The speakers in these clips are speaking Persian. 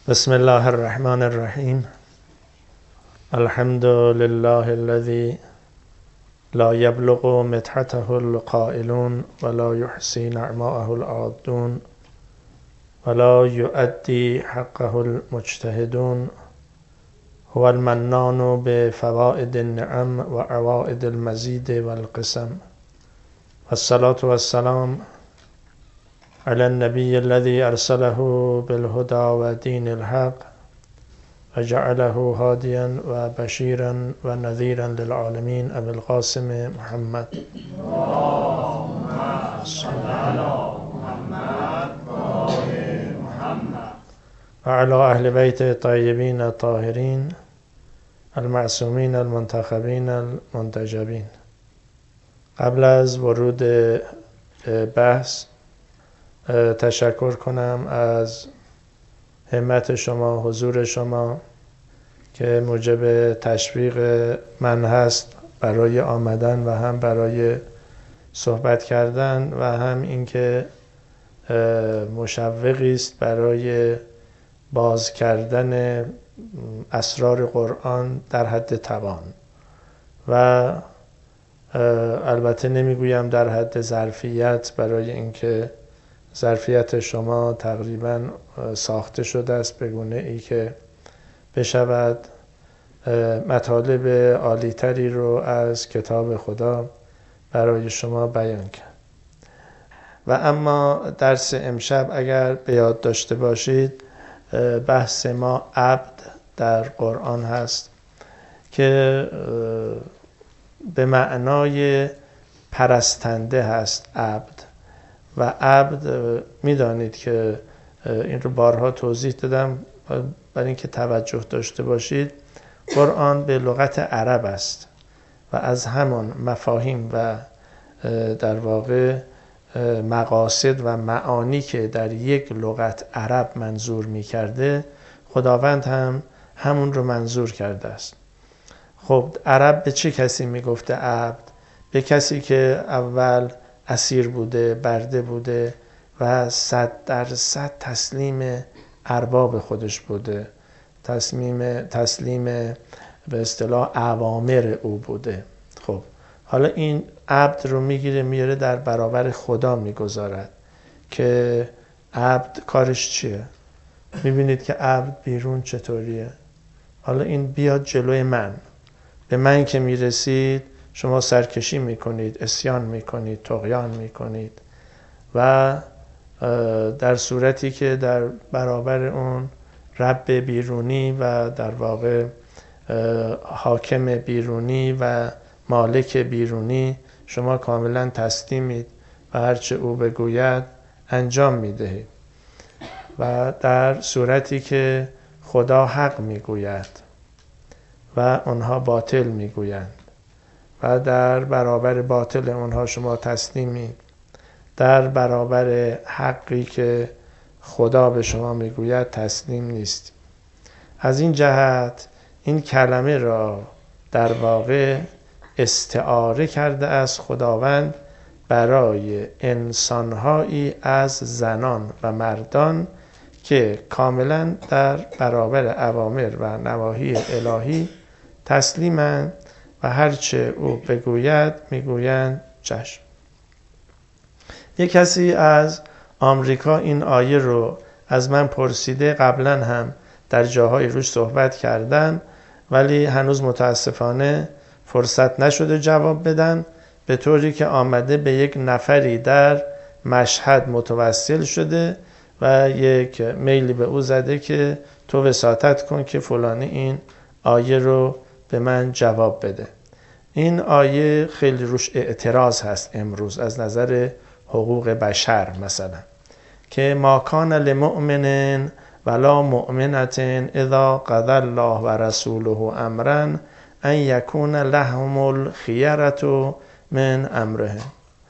بسم الله الرحمن الرحیم. الحمد لله الذي لا يبلغ مدحته القائلون ولا يحصي نعماءه العادون ولا يؤدي حقه المجتهدون. هو المنان بفوائد النعم وعوائد المزيد والقسم. والصلاة والسلام على النبي الذي أرسله بالهدى ودين الحق وجعله هاديا وبشيرا ونذيرا للعالمين أبي القاسم محمد. اللهم صل على محمد وآل محمد وعلى أهل بيت الطيبين الطاهرين المعصومين المنتخبين المنتجبين. قبل از ورود بحث تشکر کنم از همت شما، حضور شما که موجب تشویق من هست برای آمدن و هم برای صحبت کردن و هم اینکه مشوقی است برای باز کردن اسرار قرآن در حد توان و البته نمیگویم در حد ظرفیت، برای اینکه ظرفیت شما تقریبا ساخته شده است به گونه ای که بشود مطالب عالی‌تری رو از کتاب خدا برای شما بیان کرد. و اما درس امشب اگر به یاد داشته باشید، بحث ما عبد در قرآن هست که به معنای پرستنده هست عبد. و عبد میدانید که این رو بارها توضیح دادم برای اینکه توجه داشته باشید، قرآن به لغت عرب است و از همان مفاهیم و در واقع مقاصد و معانی که در یک لغت عرب منظور می کرده، خداوند هم همون رو منظور کرده است. خب عرب به چه کسی می گفته عبد؟ به کسی که اول اسیر بوده، برده بوده و 100% تسلیم ارباب خودش بوده، تسلیم به اصطلاح اوامر او بوده. خب حالا این عبد رو میاره در برابر خدا میگذارد که عبد کارش چیه؟ میبینید که عبد بیرون چطوریه؟ حالا این بیاد جلوی من، به من که میرسید شما سرکشی میکنید، عصیان میکنید، طغیان میکنید و در صورتی که در برابر اون رب بیرونی و در واقع حاکم بیرونی و مالک بیرونی شما کاملا تسلیمید و هرچه او بگوید انجام میدهید. و در صورتی که خدا حق میگوید و اونها باطل میگویند و در برابر باطل اونها شما تسلیمید، در برابر حقی که خدا به شما میگوید تسلیم نیست. از این جهت این کلمه را در واقع استعاره کرده از خداوند برای انسانهایی از زنان و مردان که کاملا در برابر اوامر و نواهی الهی تسلیمند و هرچه او بگوید میگویند چشم. یک کسی از آمریکا این آیه رو از من پرسیده، قبلا هم در جاهای روش صحبت کردن ولی هنوز متاسفانه فرصت نشده جواب بدن، به طوری که آمده به یک نفری در مشهد متوسل شده و یک میلی به او زده که تو وساطت کن که فلانی این آیه رو به من جواب بده. این آیه خیلی روش اعتراض هست امروز از نظر حقوق بشر، مثلا که ما کان لمؤمن ولا مؤمنة اذا قضى الله و رسوله امرا ان یکون لهم الخیرة من امرهم.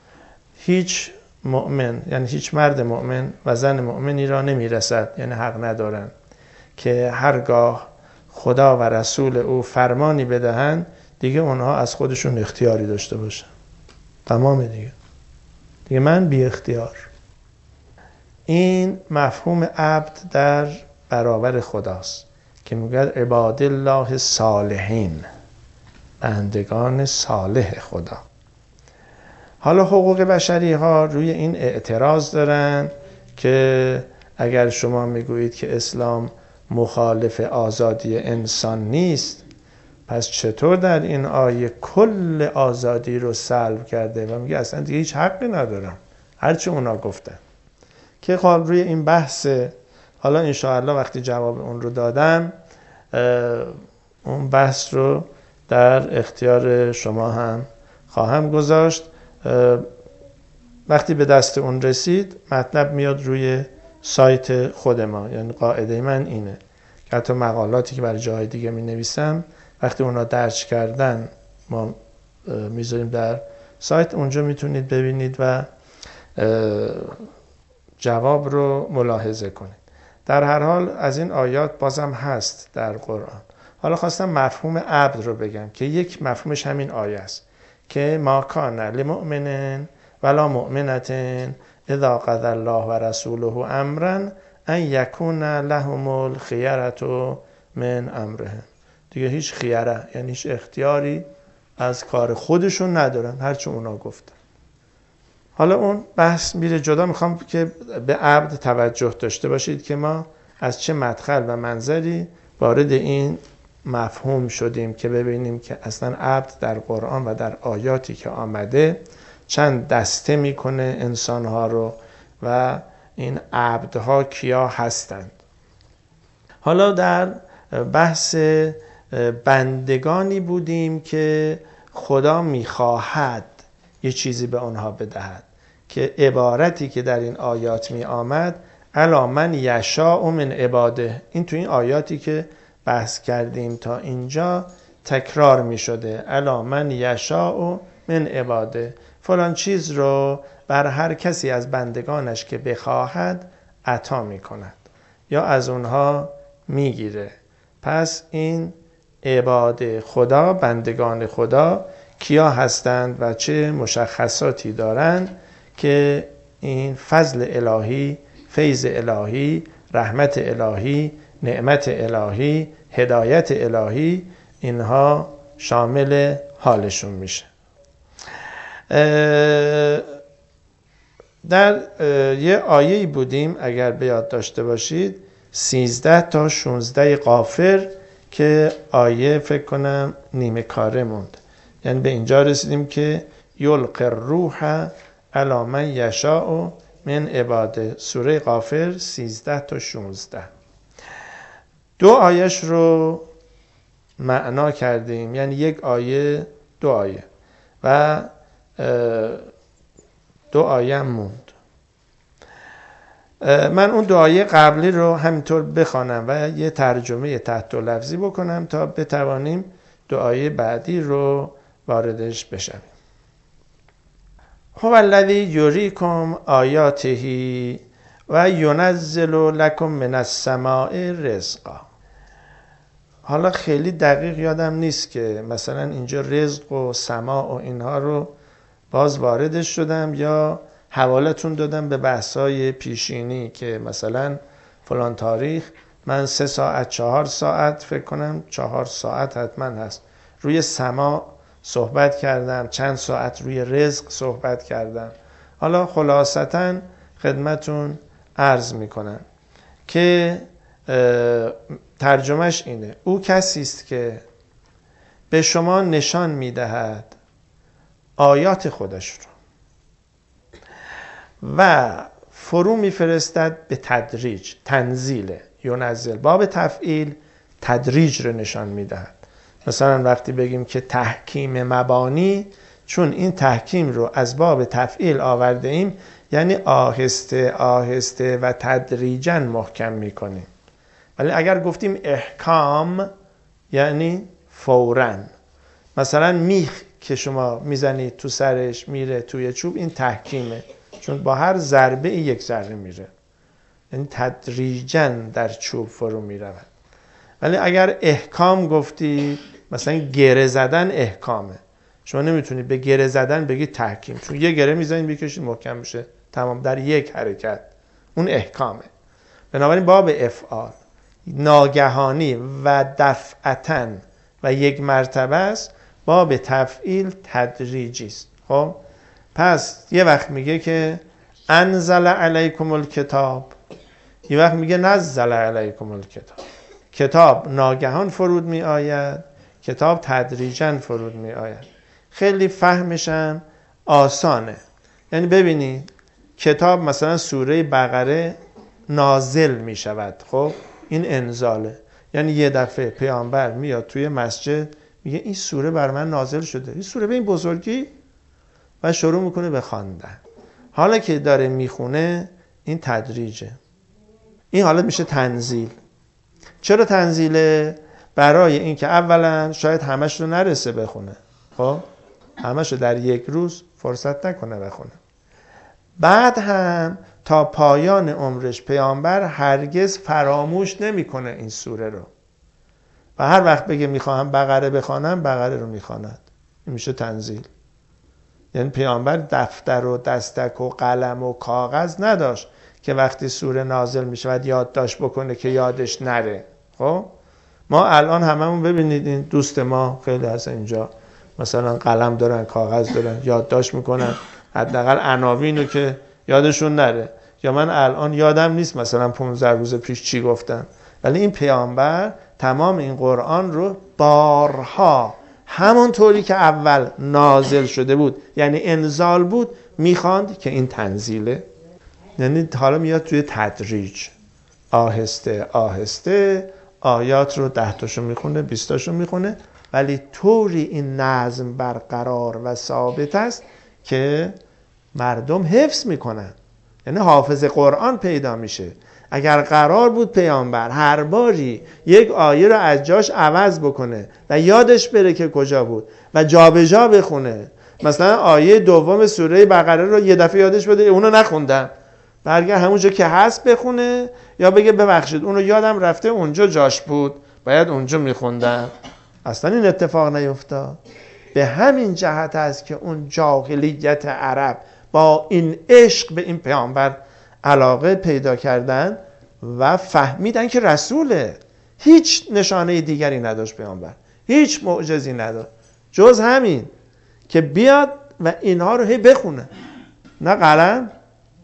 هیچ مؤمن، یعنی هیچ مرد مؤمن و زن مؤمنی را نمیرسد، یعنی حق ندارن که هرگاه خدا و رسول او فرمانی بدهند دیگه اونها از خودشون اختیاری داشته باشن. تمام دیگه من بی اختیار. این مفهوم عبد در برابر خداست که میگه عباد الله صالحین، بندگان صالح خدا. حالا حقوق بشری ها روی این اعتراض دارن که اگر شما میگویید که اسلام مخالف آزادی انسان نیست، پس چطور در این آیه کل آزادی رو سلب کرده و میگه اصلا دیگه هیچ حقی ندارم هرچی اونا گفتن. که خب روی این بحث، حالا انشاءالله وقتی جواب اون رو دادم اون بحث رو در اختیار شما هم خواهم گذاشت. وقتی به دست اون رسید مطلب میاد روی سایت خود ما، یعنی قاعده من اینه که حتی مقالاتی که برای جای دیگه می نویسم وقتی اونا درج کردن ما میذاریم در سایت، اونجا میتونید ببینید و جواب رو ملاحظه کنید. در هر حال از این آیات بازم هست در قرآن. حالا خواستم مفهوم عبد رو بگم که یک مفهومش همین آیه است که ما کان لمؤمن ولا مؤمنة اذا قضى الله و رسوله امرا ان یکون لهم الخیرة من امرهم. دیگه هیچ خیره، یعنی هیچ اختیاری از کار خودشون ندارن، هرچی اونا گفتن. حالا اون بحث میره جدا. میخوام که به عبد توجه داشته باشید که ما از چه مدخل و منظری وارد این مفهوم شدیم که ببینیم که اصلا عبد در قرآن و در آیاتی که آمده چند دسته میکنه انسانها رو و این عبدها کیا هستند. حالا در بحث بندگانی بودیم که خدا میخواهد یه چیزی به آنها بدهد، که عبارتی که در این آیات می آمد الا من یشاء من عباده، این تو این آیاتی که بحث کردیم تا اینجا تکرار می شده. الا من یشاء من عباده، فلان چیز رو بر هر کسی از بندگانش که بخواهد عطا می کند یا از اونها می گیره. پس این عباد خدا، بندگان خدا کیا هستند و چه مشخصاتی دارند که این فضل الهی، فیض الهی، رحمت الهی، نعمت الهی، هدایت الهی، اینها شامل حالشون میشه. در یه آیه‌ای بودیم اگر به یاد داشته باشید 13 تا 16 غافر که آیه فکر کنم نیمه کاره موند، یعنی به اینجا رسیدیم که یلقی الروح علی من یشاء من عباده، سوره غافر 13 تا 16. دو آیش رو معنا کردیم، یعنی یک آیه دو آیه و دو آیه موند. من اون دو آیه قبلی رو همینطور بخوانم و یه ترجمه تحت لفظی بکنم تا بتوانیم دو آیه بعدی رو واردش بشویم. هو الذی یریکم آیاته و ینزل لکم من السماء رزقا. حالا خیلی دقیق یادم نیست که مثلا اینجا رزق و سماع و اینها رو باز واردش شدم یا حوالتون دادم به بحثای پیشینی که مثلا فلان تاریخ من 3 ساعت 4 ساعت فکر کنم 4 ساعت حتما هست روی سماع صحبت کردم، چند ساعت روی رزق صحبت کردم. حالا خلاصتاً خدمتون عرض میکنم که ترجمهش اینه: او کسی است که به شما نشان میدهد آیات خودش رو و فرو میفرستد به تدریج، تنزیل، ینزل باب تفعیل تدریج رو نشان میدهد. مثلا وقتی بگیم که تحکیم مبانی، چون این تحکیم رو از باب تفعیل آورده ایم یعنی آهسته آهسته و تدریجاً محکم میکنیم. ولی اگر گفتیم احکام یعنی فوراً. مثلا میخ که شما میزنید تو سرش میره توی چوب، این تحکیمه، چون با هر ضربه یک ذره میره، یعنی تدریجاً در چوب فرو میرود. ولی اگر احکام گفتی، مثلا گره زدن احکامه، شما نمیتونید به گره زدن بگی تحکیم، چون یه گره میزنید بکشید محکم میشه، تمام در یک حرکت، اون احکامه. بنابراین باب افعال ناگهانی و دفعتاً و یک مرتبه است، باب تفعیل تدریجی است. خب پس یه وقت میگه که انزل علیکم الکتاب، یه وقت میگه نزل علیکم الکتاب. کتاب ناگهان فرود می آید، کتاب تدریجاً فرود می آید. خیلی فهمشم آسانه. یعنی ببینید کتاب مثلا سوره بقره نازل می شود، خب این انزاله. یعنی یه دفعه پیامبر میاد توی مسجد میگه این سوره بر من نازل شده، این سوره به این بزرگی، و شروع میکنه به خواندن. حالا که داره میخونه این تدریجه، این حالا میشه تنزیل. چرا تنزیله؟ برای اینکه اولا شاید همش رو نرسه بخونه، خب همش رو در یک روز فرصت نکنه بخونه. بعد هم تا پایان عمرش پیامبر هرگز فراموش نمیکنه این سوره رو، و هر وقت بگه میخواهم بقره بخوانم بقره رو میخواند. این میشه تنزیل. یعنی پیامبر دفتر و دستک و قلم و کاغذ نداشت که وقتی سوره نازل میشود یادداشت بکنه که یادش نره. خب ما الان هممون ببینید این دوست ما خیلی هست اینجا مثلا قلم دارن، کاغذ دارن، یادداشت میکنن حداقل عناوین رو که یادشون نره. یا من الان یادم نیست مثلا 15 روز پیش چی گفتم، ولی این پیامبر تمام این قرآن رو بارها همونطوری که اول نازل شده بود، یعنی انزال بود، میخواند که این تنزیله. یعنی حالا میاد توی تدریج، آهسته آهسته آیات رو 10 تاشو میخونه، 20 تاشو میخونه، ولی طوری این نظم برقرار و ثابت است که مردم حفظ میکنن. یعنی حافظ قرآن پیدا میشه. اگر قرار بود پیامبر هر باری یک آیه رو از جاش عوض بکنه و یادش بره که کجا بود و جابجا بخونه، مثلا آیه دوم سوره بقره رو یه دفعه یادش بده اونو نخوندم، برگرد همونجا که هست بخونه، یا بگه ببخشید اونو یادم رفته اونجا جاش بود باید اونجا میخوندم، اصلا این اتفاق نیفتاد. به همین جهت است که اون جاهلیت عرب با این عشق به این پیامبر علاقه پیدا کردن و فهمیدن که رسوله. هیچ نشانه دیگری نداشت پیامبر، هیچ معجزی نداشت جز همین که بیاد و اینها رو هی بخونه. نه قلم،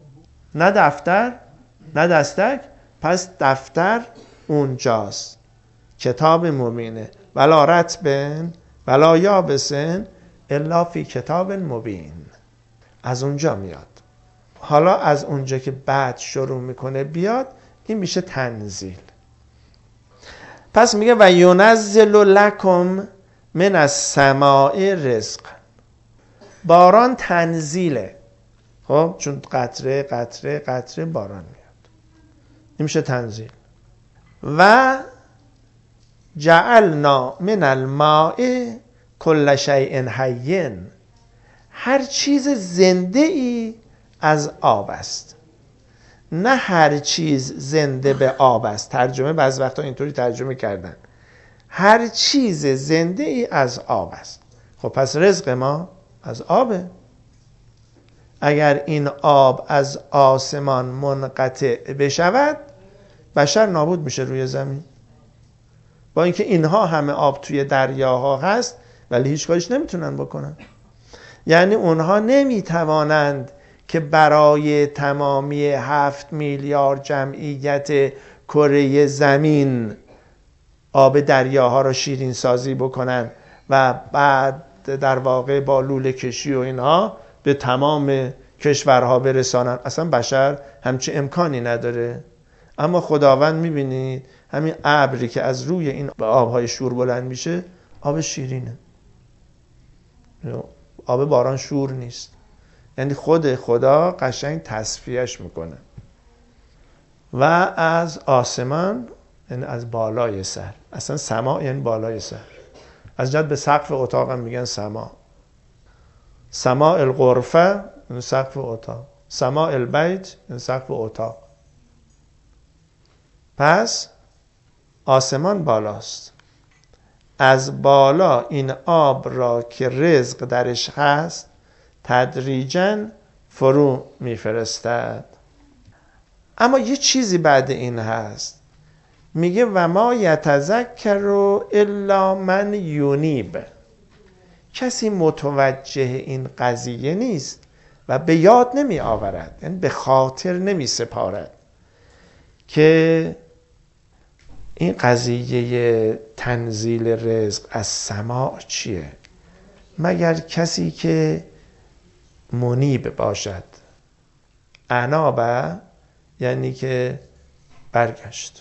نه دفتر، نه دستک. پس دفتر اونجاست، کتاب مبینه، ولا رطبن ولا یابسن الا فی کتاب مبین. از اونجا میاد. حالا از اونجا که بعد شروع میکنه بیاد، این میشه تنزیل. پس میگه و ینزل لکم من السماء رزق. باران تنزیله، خب چون قطره قطره قطره باران میاد، این میشه تنزیل. و جعلنا من الماء کل شیء حی. هر چیز زنده ای از آب است، نه هر چیز زنده به آب است. ترجمه بعض وقتا اینطوری ترجمه کردن، هر چیز زنده ای از آب است. خب پس رزق ما از آبه. اگر این آب از آسمان منقطع بشود بشر نابود میشه روی زمین. با اینکه اینها همه آب توی دریاها هست ولی هیچ کاریش نمیتونن بکنن. یعنی اونها نمیتوانند که برای تمامی 7 میلیارد جمعیت کره زمین آب دریاها را شیرین سازی بکنن و بعد در واقع با لوله کشی و اینها به تمام کشورها برسانن. اصلا بشر همچین امکانی نداره. اما خداوند میبینید همین ابری که از روی این آبهای شور بلند میشه آب شیرینه، آب باران شور نیست. یعنی خود خدا قشنگ تصفیهش میکنه. و از آسمان یعنی از بالای سر، اصلا سما یعنی بالای سر، از جد به سقف اتاق هم میگن سما. سما الغرفه یعنی سقف اتاق، سما البیت یعنی سقف اتاق. پس آسمان بالاست، از بالا این آب را که رزق درش هست تدریجاً فرو میفرستد. اما یه چیزی بعد این هست، میگه و ما یتذکر الا من یونیب، کسی متوجه این قضیه نیست و به یاد نمی آورد، یعنی به خاطر نمی سپارد که این قضیه تنزیل رزق از سماع چیه، مگر کسی که منیب باشد. انابه یعنی که برگشت.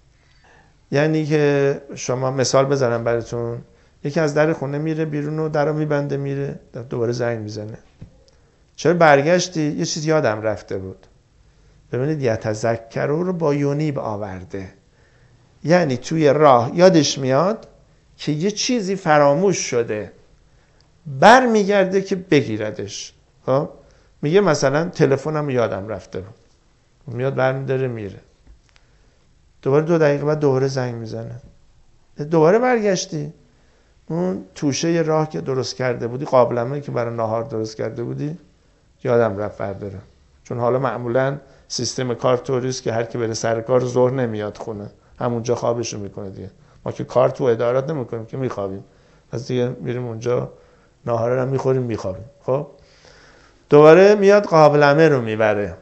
یعنی که شما مثال بزنم براتون، یکی از در خونه میره بیرون و در رو میبنده میره، دوباره زنگ میزنه، چرا برگشتی؟ یه چیز یادم رفته بود. ببینید یتذکر رو با یونیب آورده، یعنی توی راه یادش میاد که یه چیزی فراموش شده، بر میگرده که بگیردش. خب میگه مثلا تلفنم یادم رفته بود، میاد برمیداره میره، دوباره 2 دقیقه بعد دوباره زنگ میزنه، دوباره برگشتی اون توشه راه که درست کرده بودی، قابلمه که برای ناهار درست کرده بودی یادم رفت بردارم. چون حالا معمولا سیستم کار طوریست که هر کی بره سر کار ظهر نمیاد خونه، همونجا خوابشو میکنه دیگه. ما که کار تو ادارات نمیکنیم که میخوابیم، پس دیگه میریم اونجا ناهار رو میخوریم میخوابیم. خب دوباره میاد قابلمه رو میبره.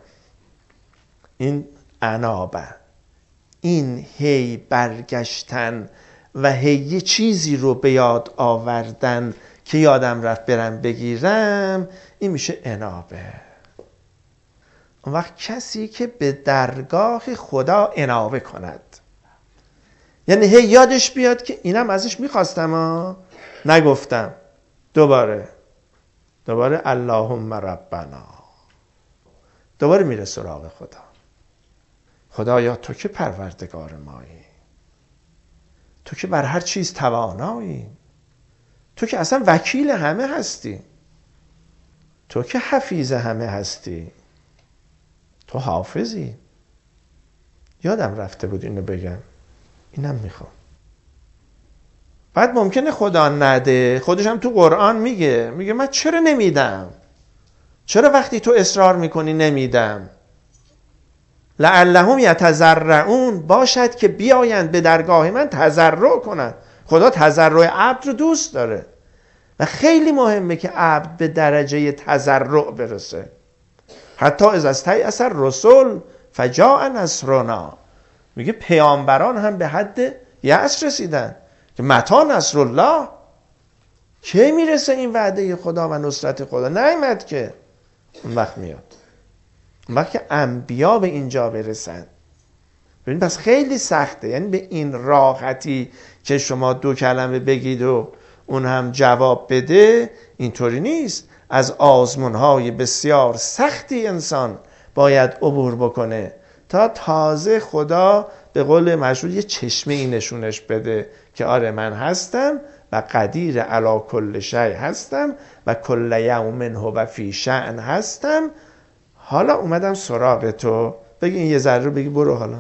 این انابه، این هی برگشتن و هی یه چیزی رو به یاد آوردن که یادم رفت برم بگیرم، این میشه انابه. اون وقت کسی که به درگاه خدا انابه کند، یعنی هی یادش بیاد که اینم ازش میخواستم نگفتم، دوباره اللهم ربنا، دوباره میره سراغ خدا. خدایا تو که پروردگار مایی، تو که بر هر چیز توانایی، تو که اصلا وکیل همه هستی، تو که حفیظ همه هستی، تو حافظی. یادم رفته بود اینو بگم، اینم میخوام. بعد ممکنه خدا نده، خودش هم تو قرآن میگه من چرا نمیدم، چرا وقتی تو اصرار میکنی نمیدم. لعلهم یتضرعون، باشد که بیایند به درگاه من تضرع کنند. خدا تضرع عبد رو دوست داره و خیلی مهمه که عبد به درجه تضرع برسه. حتی از استیأس الرسل فجاء نصرنا، میگه پیامبران هم به حد یأس رسیدن که متی نصر الله، کی میرسه این وعده خدا و نصرت خدا؟ نیامد که. اون وقت میاد، اون وقت که انبیا به اینجا برسن. ببین پس خیلی سخته، یعنی به این راحتی که شما 2 کلمه بگید و اون هم جواب بده، اینطوری نیست. از آزمون‌های بسیار سختی انسان باید عبور بکنه تا تازه خدا به قول مشهور یه چشمه ای نشونش بده که آره من هستم و قدیر علی کل شیء هستم و کل یوم هو فی شأن هستم. حالا اومدم سراغ تو، بگی این یه ذره رو بگی برو حالا.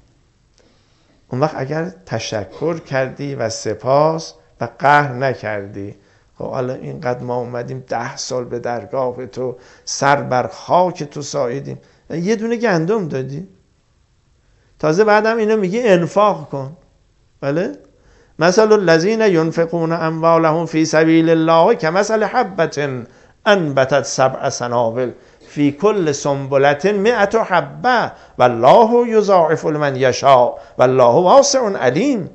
اون وقت اگر تشکر کردی و سپاس و قهر نکردی، خب حالا اینقدر ما اومدیم 10 سال به درگاه تو، سر بر خاک تو ساییدیم، یه دونه گندم دادی؟ تازه بعدم اینو میگی انفاق کن. بله؟ مثل الذین ينفقون اموالهم فی سبیل الله کمثل حبة انبتت 7 سنابل فی کل سنبلة 100 حبة والله یضاعف لمن یشاء والله واسع علیم.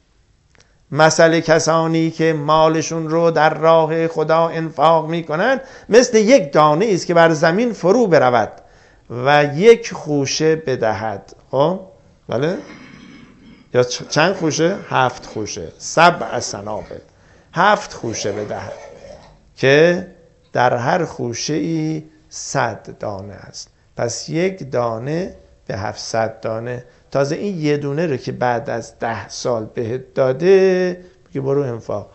مثل کسانی که مالشون رو در راه خدا انفاق میکنن مثل یک دانه است که بر زمین فرو برود و 1 خوشه بدهد. خب بله؟ یا چند خوشه؟ 7 خوشه. 7 سنابل، 7 خوشه بدهد که در هر خوشه ای 100 دانه است. پس 1 دانه به 700 دانه. تازه این یه دونه رو که بعد از 10 سال بهت داده میگه برو انفاق،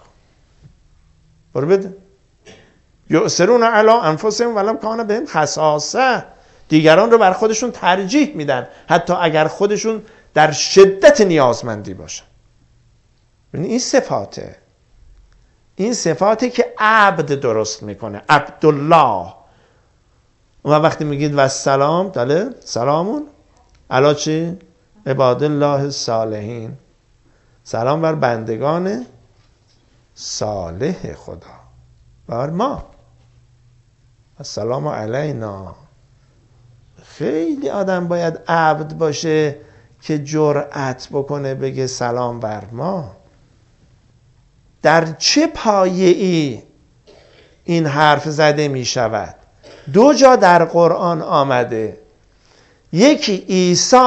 برو بده. یؤثرون علی انفسهم ولو کان بهم خصاصه، دیگران رو بر خودشون ترجیح میدن حتی اگر خودشون در شدت نیازمندی باشن. این صفاته، این صفاتی که عبد درست میکنه، عبدالله. و وقتی میگید و سلام، بله سلامون علا چی؟ عباد الله الصالحین، سلام بر بندگان صالح خدا، بر ما. السلام علینا. خیلی آدم باید عبد باشه که جرأت بکنه بگه سلام بر ما. در چه پایه‌ای این حرف زده می شود؟ 2 جا در قرآن آمده. یکی عیسی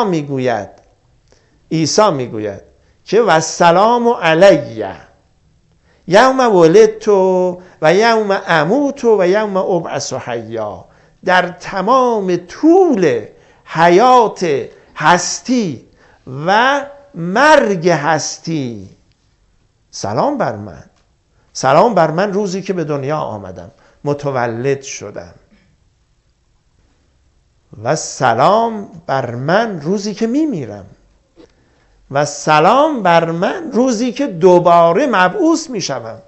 میگوید که و السلام علی یوم ولدت و یوم اموت و یوم ابعث حیا. در تمام طول حیات هستی و مرگ هستی سلام بر من. سلام بر من روزی که به دنیا آمدم، متولد شدم، و سلام بر من روزی که میمیرم، و سلام بر من روزی که دوباره مبعوث میشوم.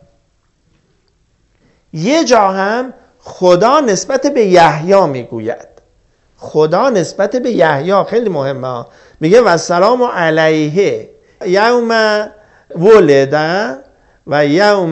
یه جا هم خدا نسبت به یحیی میگوید. خدا نسبت به یحیی خیلی مهمه، میگه و سلام علیه یوم ولد و یوم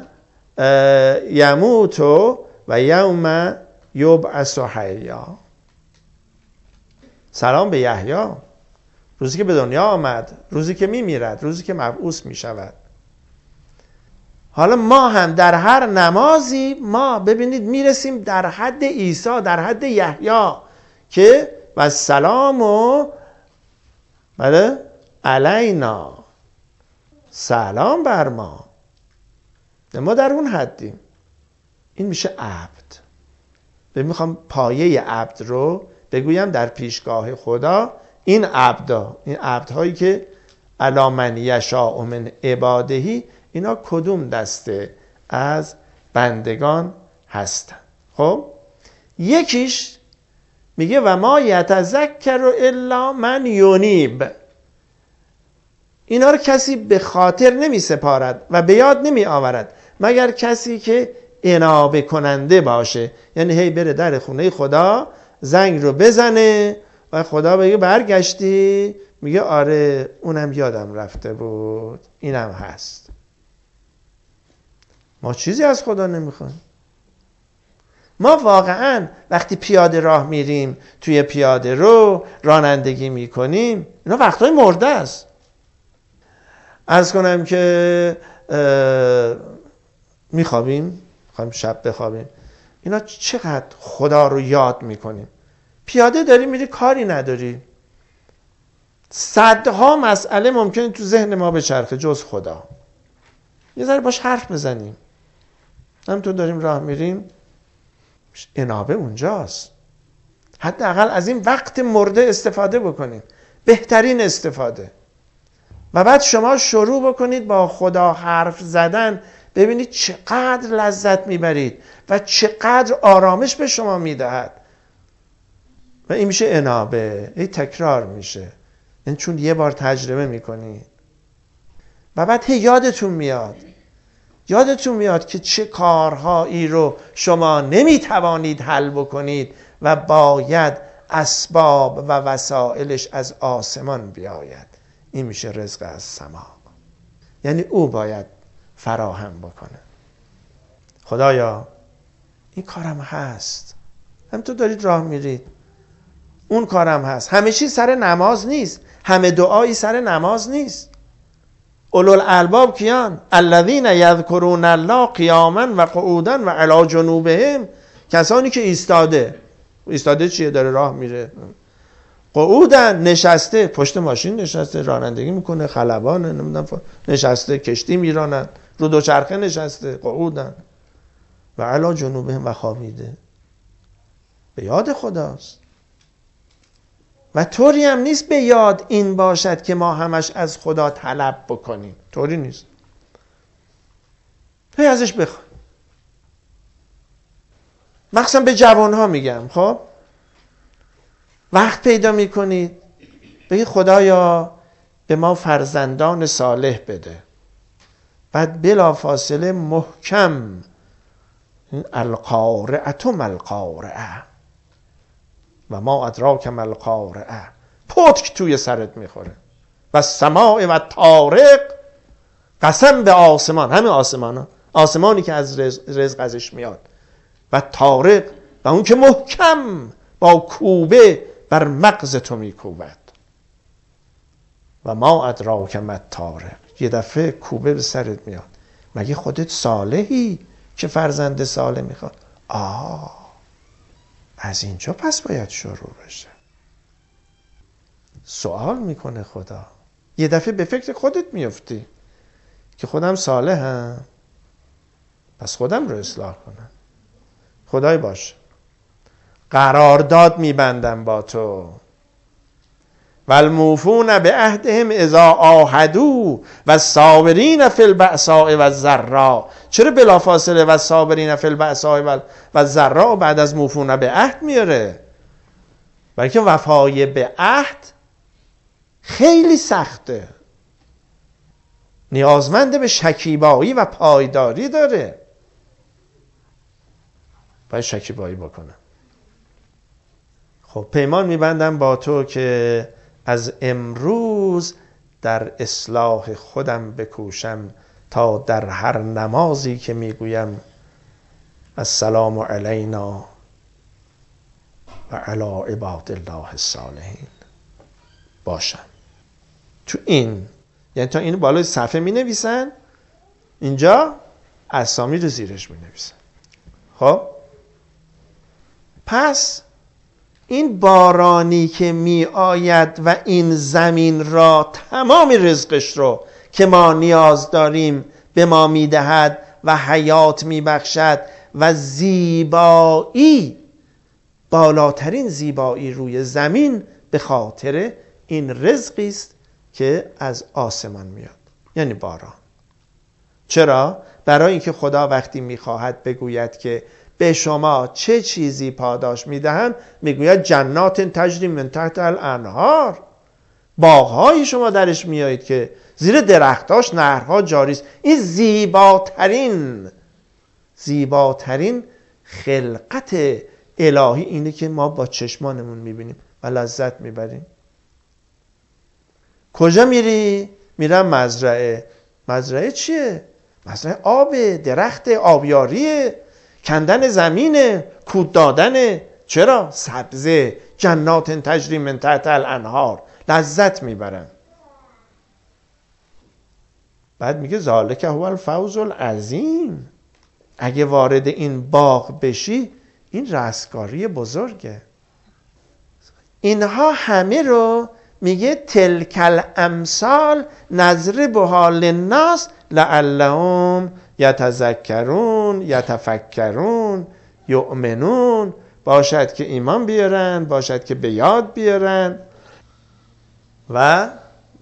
یموت و یوم یبعث حیا. سلام به یحیی روزی که به دنیا آمد، روزی که میمیرد، روزی که مبعوث میشود. حالا ما هم در هر نمازی ما ببینید میرسیم در حد عیسی، در حد یحیی که و سلام و بله علینا، سلام بر ما. ما در اون حدیم. این میشه عبد. میخوام پایه عبد رو بگویم در پیشگاه خدا. این عبدهایی که الی من یشاء من عبادهی، اینا کدوم دسته از بندگان هستن؟ خب یکیش میگه و ما یتذکر الا من یونیب. اینا رو کسی به خاطر نمی سپارد و به یاد نمی آورد مگر کسی که انابه کننده باشه. یعنی هی بره در خونه خدا زنگ رو بزنه و خدا بگه برگشتی؟ میگه آره اونم یادم رفته بود، اینم هست. ما چیزی از خدا نمیخوایم. ما واقعا وقتی پیاده راه میریم، توی پیاده رو رانندگی میکنیم، اینا وقتای مرده است. عرض کنم که میخوابیم، میخوایم شب بخوابیم، اینا چقدر خدا رو یاد میکنیم. پیاده داری میری کاری نداری، صدها مسئله ممکنه تو ذهن ما بچرخه جز خدا. یه ذره باش حرف بزنیم. همونطور داریم راه میریم، انابه اونجاست. حداقل از این وقت مرده استفاده بکنیم، بهترین استفاده. و بعد شما شروع بکنید با خدا حرف زدن، ببینید چقدر لذت میبرید و چقدر آرامش به شما میدهد. و این میشه انابه، این تکرار میشه. این چون یه بار تجربه میکنید و بعد یادتون میاد که چه کارهایی رو شما نمیتوانید حل بکنید و باید اسباب و وسایلش از آسمان بیاید. این میشه رزق از سما. یعنی او باید فراهم بکنه. خدایا این کارم هست، هم تو دارید راه میرید، اون کارم هست. همه چیز سر نماز نیست، همه دعایی سر نماز نیست. اولوالالباب کیان؟ الذین یذکرون الله قیاما و قعودا و علی جنوبهم. کسانی که ایستاده چیه؟ داره راه میره. قعودا نشسته، پشت ماشین نشسته، رانندگی میکنه، خلبانه، نمیدونم نشسته، کشتی میرانن، رو دوچرخه نشسته. قعودا و علی جنوبهم و خوابیده. به یاد خداست. و طوری هم نیست به یاد این باشد که ما همش از خدا طلب بکنیم. طوری نیست. هی ازش بخوای. مخصوصا به جوانها میگم. خب وقت پیدا میکنید بگید خدایا به ما فرزندان صالح بده. بعد بلا فاصله محکم القارعه ما القارعه و ما ادراک ما القارعه پتک توی سرت میخوره. و سماع و طارق، قسم به آسمان، همین آسمانی که از رزق ازش میاد، و طارق، و اون که محکم با کوبه بر مغز تو میکوبد. و ما ادراک ما الطارق، یه دفعه کوبه به سرت میاد، مگه خودت صالحی که فرزند صالح میخواد؟ از اینجا پس باید شروع بشه. سوال میکنه خدا. یه دفعه به فکر خودت میفتی که خودم صالحم، پس خودم رو اصلاح کنم. خدای باشه، قرارداد میبندم با تو. والموفون بعهدهم اذا عاهدوا والصابرین فی البأساء والضراء. چرا بلافاصله والصابرین فی البأساء والضراء بعد از موفون به عهد میاره؟ بلکه وفای به عهد خیلی سخته، نیازمند به شکیبایی و پایداری داره. باید شکیبایی بکنم. خب پیمان میبندم با تو که از امروز در اصلاح خودم بکوشم تا در هر نمازی که میگویم السلام علینا و علی عباد الله الصالحین باشم. تو این یعنی تا این بالای صفحه می نویسن، اینجا اسامی رو زیرش می نویسن. خب پس این بارانی که می آید و این زمین را تمام رزقش رو که ما نیاز داریم به ما می دهد و حیات می بخشد و زیبایی، بالاترین زیبایی روی زمین به خاطر این رزقی است که از آسمان میاد، یعنی باران. چرا؟ برای اینکه خدا وقتی میخواهد بگوید که به شما چه چیزی پاداش میدهم، میگوید جنات تجری من تحت الانهار، باغهای شما درش میایید که زیر درختاش نهرها جاری است. این زیباترین خلقت الهی اینه که ما با چشمانمون میبینیم و لذت میبریم. کجا میری؟ میرم مزرعه. مزرعه چیه؟ مزرعه آبه، درخت، آبیاریه، کندن زمینه، کود دادنه. چرا؟ سبزه، جنات تجری من تحت الانهار، لذت میبرن. بعد میگه ذالک هو الفوز العظیم. اگه وارد این باغ بشی، این رستگاری بزرگه. اینها همه رو میگه تلک الامثال نضربها للناس لعلهم یتذکرون یتفکرون یؤمنون. باشد که ایمان بیارن، باشد که به یاد بیارن و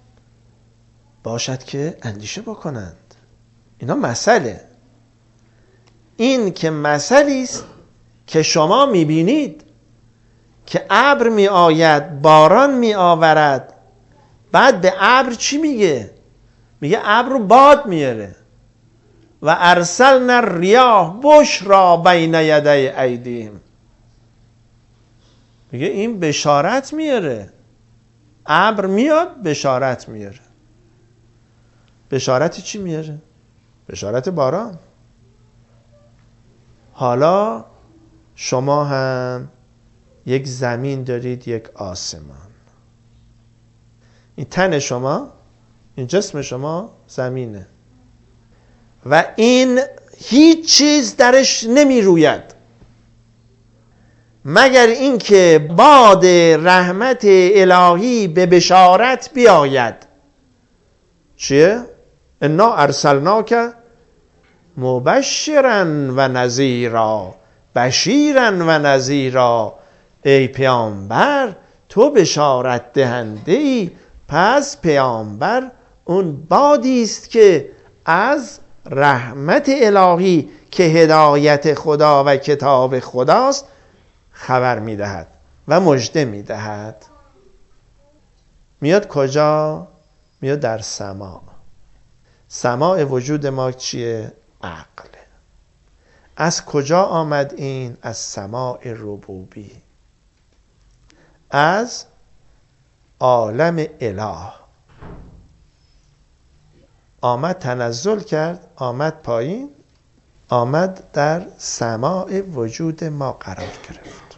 باشد که اندیشه بکنند. اینا مسئله. این که مسئله است که شما میبینید که ابر می آید، باران می آورد، بعد به ابر چی میگه؟ میگه ابر رو باد میاره. و ارسلنا الریاح بشرا بین یدی ایدیهم. میگه این بشارت میاره. ابر میاد بشارت میاره. بشارت چی میاره؟ بشارت باران. حالا شما هم یک زمین دارید، یک آسمان. این تن شما، این جسم شما زمینه و این هیچ چیز درش نمی روید مگر اینکه باد رحمت الهی به بشارت بیاید. چیه؟ انا ارسلناک مبشرا و نذیرا، بشیرا و نذیرا. ای پیامبر تو بشارت دهنده ای، پس پیامبر اون بادی است که از رحمت الهی که هدایت خدا و کتاب خداست خبر میدهد و مژده میدهد. میاد کجا؟ میاد در سماع. سماع وجود ما چیه؟ عقل. از کجا آمد این؟ از سماع ربوبی، از عالم اله. آمد تنزل کرد، آمد پایین، آمد در سماع وجود ما قرار گرفت.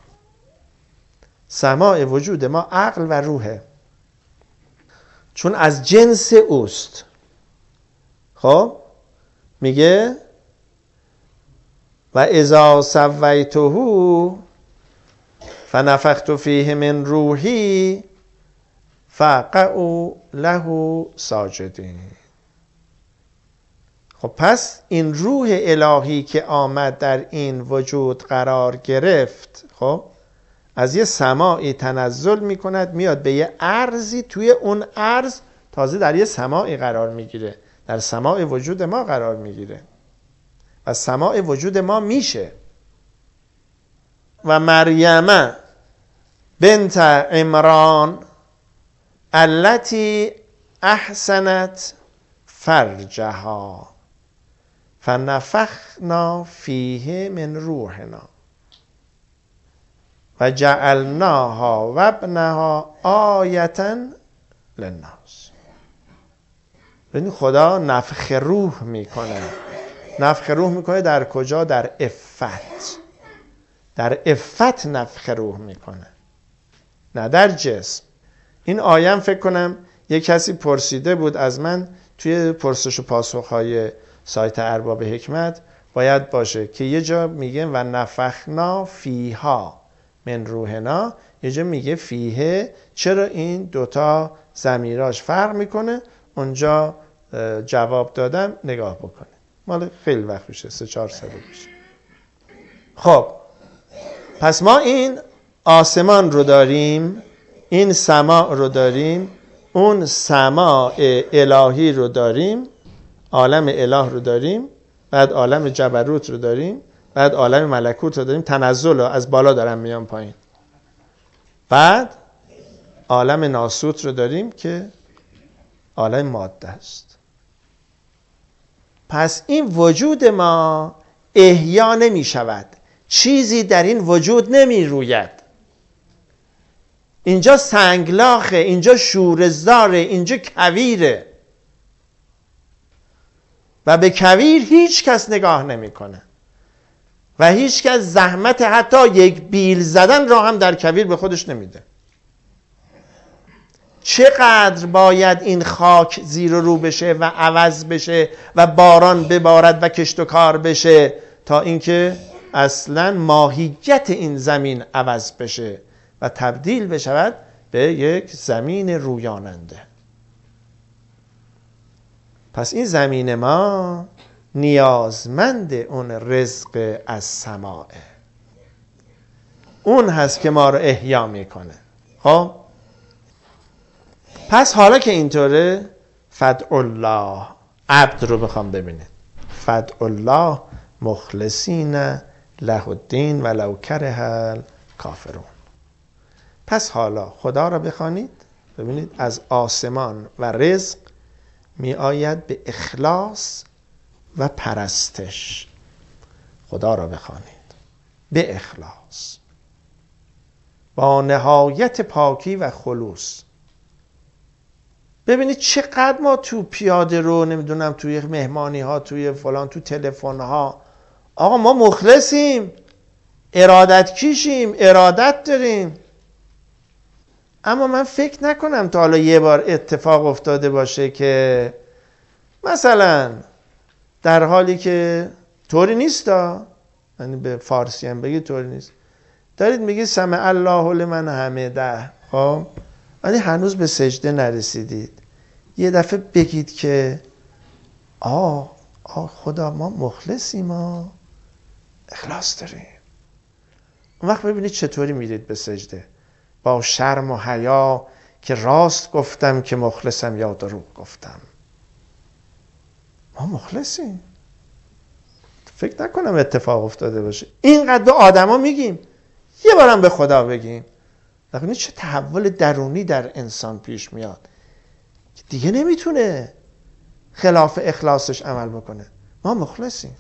سماع وجود ما عقل و روحه، چون از جنس اوست. خب میگه و اذا سویته فنفخت فیه من روحی فقعوا له ساجدین. خب پس این روح الهی که آمد در این وجود قرار گرفت، خب از یه سماعی تنزل میکند، میاد به یه عرضی، توی اون عرض تازه در یه سماعی قرار میگیره، در سماع وجود ما قرار میگیره و سماع وجود ما میشه. و مریم بنت عمران التي احسنت فرجها فنفخنا فیه من روحنا و جعلناها و ابنها آیة للناس. ببین خدا نفخ روح میکنه. نفخ روح میکنه در کجا؟ در عفت. در عفت نفخ روح میکنه، نه در جسم. این آیه فکر کنم یک کسی پرسیده بود از من توی پرسش و پاسخ‌های سایت ارباب حکمت، باید باشه که یه جا میگه و نفخنا فیها من روحنا، یه جا میگه فیه. چرا این دوتا ضمیراش فرق میکنه؟ اونجا جواب دادم، نگاه بکنه، مال خیلی وقت میشه، 3-4 سال میشه. خب پس ما این آسمان رو داریم، این سماع رو داریم، اون سماع الهی رو داریم، عالم اله رو داریم، بعد عالم جبروت رو داریم، بعد عالم ملکوت رو داریم، تنزل رو از بالا دارم میام پایین، بعد عالم ناسوت رو داریم که عالم ماده است. پس این وجود ما احیا نمی شود، چیزی در این وجود نمی روید. اینجا سنگلاخه، اینجا شورزداره، اینجا کویره و به کویر هیچ کس نگاه نمی کنه و هیچ کس زحمت حتی یک بیل زدن را هم در کویر به خودش نمیده. چقدر باید این خاک زیر و رو بشه و عوض بشه و باران ببارد و کشت و کار بشه تا اینکه اصلا ماهیت این زمین عوض بشه و تبدیل بشود به یک زمین رویاننده. پس این زمین ما نیازمند اون رزق از سماعه، اون هست که ما رو احیا میکنه. خب پس حالا که اینطوره، فدع الله، عبد رو بخوام ببینید، فدع الله مخلصین له الدین ولو کره الکافرون. پس حالا خدا را بخوانید، ببینید از آسمان و رزق می آید به اخلاص و پرستش. خدا را بخوانید به اخلاص، با نهایت پاکی و خلوص. ببینید چقدر ما تو پیاده رو، نمیدونم توی مهمانی ها، توی فلان، تو تلفن ها، آقا ما مخلصیم، ارادت کیشیم، ارادت داریم. اما من فکر نکنم تا حالا یه بار اتفاق افتاده باشه که مثلا در حالی که طوری نیست، یعنی به فارسی هم بگید طوری نیست، دارید میگید سمع الله لمن حمده، خب ولی هنوز به سجده نرسیدید، یه دفعه بگید که خدا ما مخلصیم، ما اخلاص داریم. اون وقت ببینید چطوری میرید به سجده، با شرم و حیا که راست گفتم که مخلصم یا دروغ گفتم. ما مخلصیم. فکر نکنم اتفاق افتاده باشه اینقدر به آدما میگیم، یه بارم به خدا بگیم. ببینید چه تحول درونی در انسان پیش میاد که دیگه نمیتونه خلاف اخلاصش عمل بکنه. ما مخلصیم.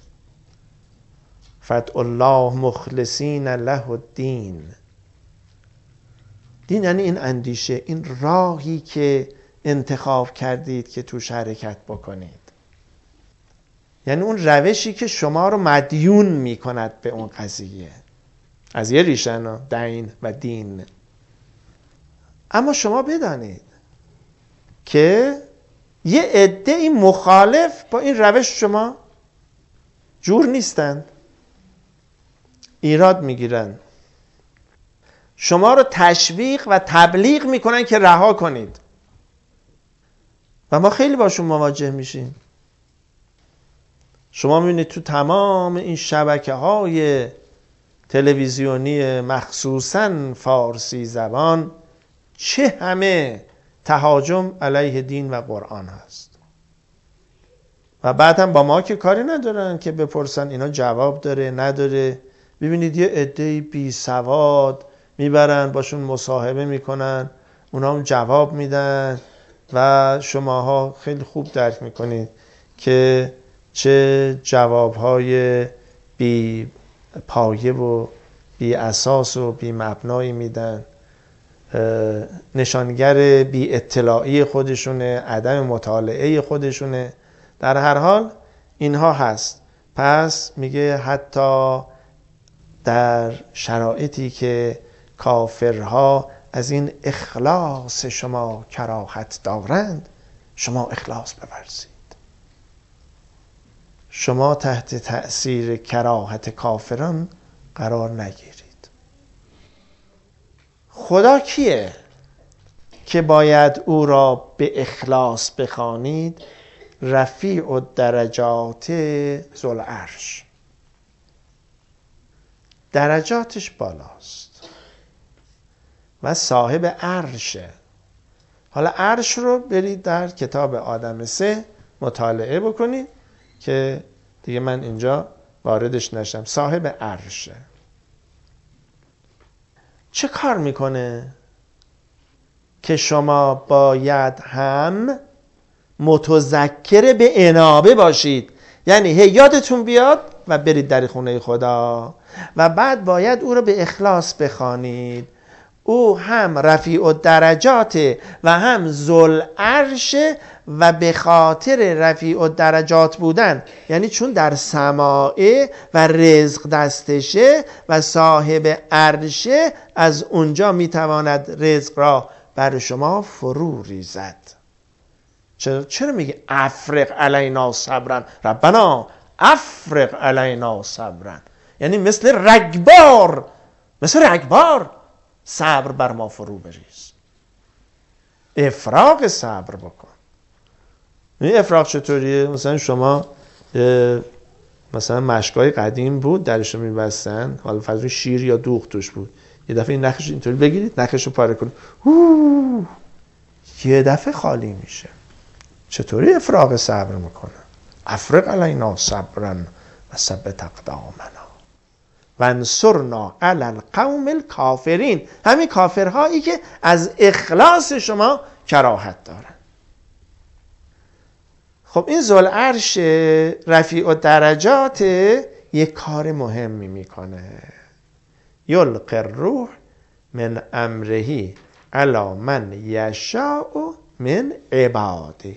فدع الله مخلصین له الدین. دین یعنی این اندیشه، این راهی که انتخاب کردید که توش حرکت بکنید، یعنی اون روشی که شما رو مدیون میکند به اون قضیه. از یه ریشه دین و دین. اما شما بدانید که یه عده مخالف با این روش شما جور نیستند، ایراد میگیرن، شما رو تشویق و تبلیغ میکنن که رها کنید و ما خیلی باشون مواجه میشیم. شما میبینید تو تمام این شبکه‌های تلویزیونی مخصوصاً فارسی زبان چه همه تهاجم علیه دین و قرآن هست و بعد هم با ما که کاری ندارن که بپرسن اینا جواب داره نداره. ببینید یه عده بی سواد میبرن باشون مصاحبه میکنن، اونا هم جواب میدن و شماها خیلی خوب درک میکنید که چه جوابهای بی پایه و بی اساس و بی مبنایی میدن. نشانگر بی اطلاعی خودشونه، عدم مطالعه خودشونه. در هر حال اینها هست. پس میگه حتی در شرایطی که کافرها از این اخلاص شما کراهت دارند، شما اخلاص بورزید. شما تحت تأثیر کراهت کافران قرار نگیرید. خدا کیه که باید او را به اخلاص بخوانید؟ رفیع الدرجات ذوالعرش، درجاتش بالاست و صاحب عرشه. حالا عرش رو برید در کتاب آدم 3 مطالعه بکنید که دیگه من اینجا واردش نشم. صاحب عرشه چه کار میکنه؟ که شما باید هم متذکر به انابه باشید، یعنی یادتون بیاد و برید در خونه خدا و بعد باید او رو به اخلاص بخوانید. او هم رفیع الدرجات و هم ذوالعرش و به خاطر رفیع الدرجات بودن، یعنی چون در سماعه و رزق دستشه و صاحب عرشه، از اونجا میتواند رزق را بر شما فرو ریزد. چرا میگه افرغ علینا صبرا؟ ربنا افرغ علینا صبرا، یعنی مثل رگبار صبر بر ما فرو بریز. افراغ صبر بکن. این افراغ چطوریه؟ مثلا شما مثلا مشکای قدیم بود درشو میبستن، حالا فضل شیر یا دوغ توش بود، یه دفعه این نخش اینطوری بگیرید، نخشو پاره کنید، یه دفعه خالی میشه. چطوری افراغ صبر میکنه؟ افرغ علینا صبرا و ثبت اقدامنا وانصرنا علی القوم الکافرین. همین کافرهایی که از اخلاص شما کراهت دارن. خب این ذوالعرش رفیع الدرجات یک کار مهمی میکنه. یلقی الروح من امره علی من یشاء من عباده.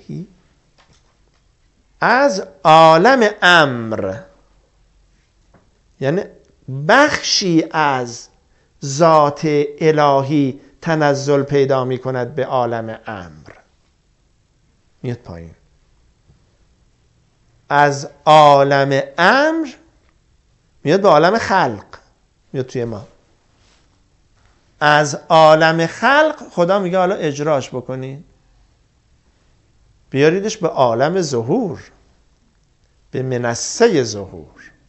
از عالم امر، یعنی بخشی از ذات الهی تنزل پیدا می کند به عالم امر، میاد پایین. از عالم امر میاد به عالم خلق، میاد توی ما. از عالم خلق خدا میگه حالا اجراش بکنید، بیاریدش به عالم ظهور، به منصه ظهور.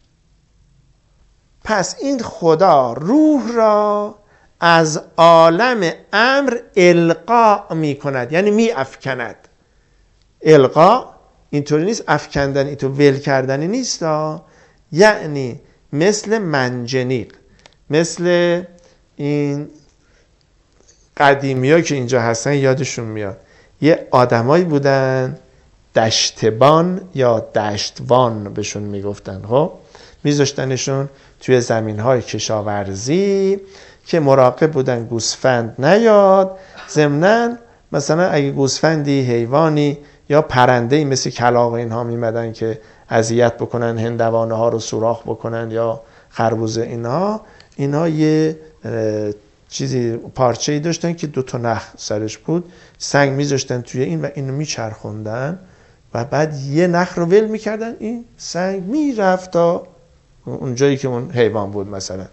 پس این خدا روح را از عالم امر القا می کند، یعنی می افکند. القا اینطوری نیست افکندن، اینطور ول کردنی نیست، یعنی مثل منجنیق، مثل این قدیمی ها که اینجا هستن یادشون میاد، یه آدمایی بودن دشتبان یا دشتوان بهشون میگفتن. خب میذاشتنشون توی زمین‌های کشاورزی که مراقب بودن گوسفند نیاد. ضمناً مثلا اگه گوسفندی، حیوانی یا پرنده‌ای مثل کلاغ اینها میمدن که اذیت بکنن، هندوانه ها رو سوراخ بکنن یا خربوزه، اینا یه چیزی پارچه‌ای داشتن که 2 نخ سرش بود، سنگ میذاشتن توی این و اینو میچرخوندن و بعد یه نخ رو ول میکردن، این سنگ میرفت تا اون جایی که اون حیوان بود، مثلا